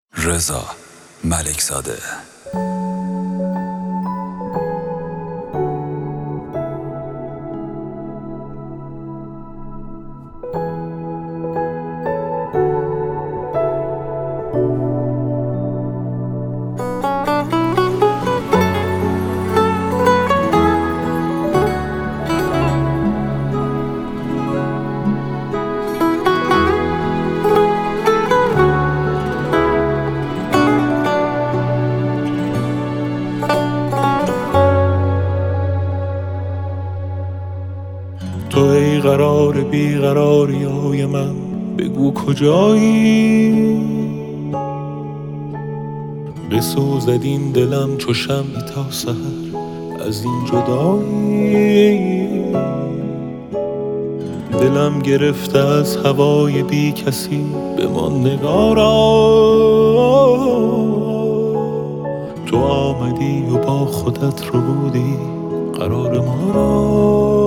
رضا ملکزاده. تو ای قرار بیقراری های من، بگو کجایی؟ بسوزد این دلم چو شمعی تا سحر از این جدایی. دلم گرفته از هوای بی کسی، بمان نگارا. تو آمدی و با خودت رو بودی قرار ما را.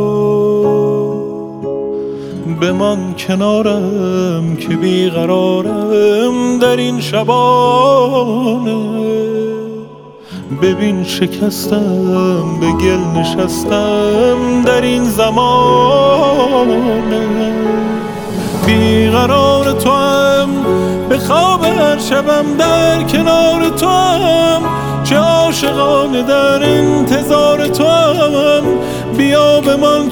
بمان کنارم که بیقرارم در این شبانه. ببین شکستم، به گل نشستم در این زمانه. بیقرار تو هم، به خواب هر شبم در کنار تو هم. چه عاشقانه در انتظار تو هم، بیا بمان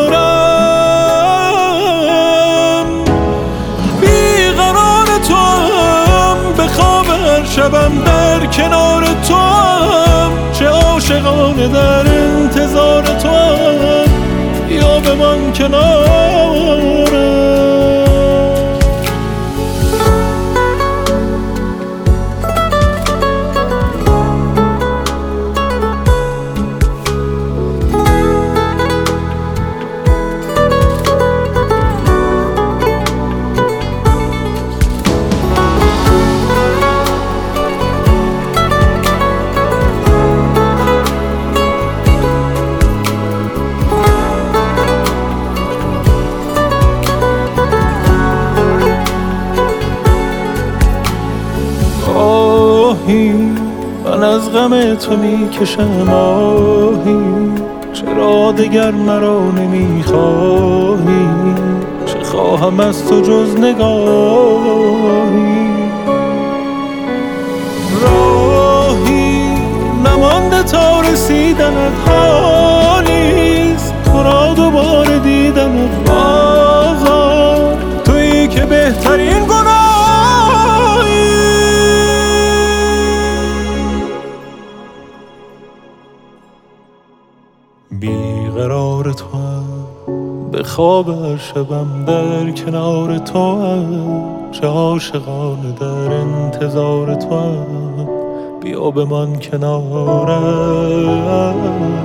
کنارم. بیقرار تو هم، به خواب هر شبم در کنار تو هم. چه عاشقانه در انتظار تو هم، بیا بمان کنارم. من از غم تو میکشم آهی، چرا دگر مرا نمیخواهی؟ چه خواهم از تو جز نگاهی؟ راهی نمانده تا رسیدنت حالیست، تو را دوباره دیدنت آغا. تویی که بهترین گناهی. بیقرار تو هم، به خواب هر شبم در کنار تو هم. چه عاشقانه در انتظار تو هم، بیا بمان کنارم.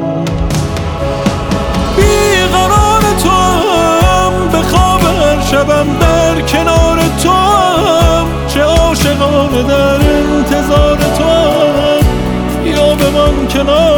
بیقرار تو هم، به خواب هر شبم در کنار تو هم. چه عاشقانه در انتظار تو هم، بیا بمان کنارم.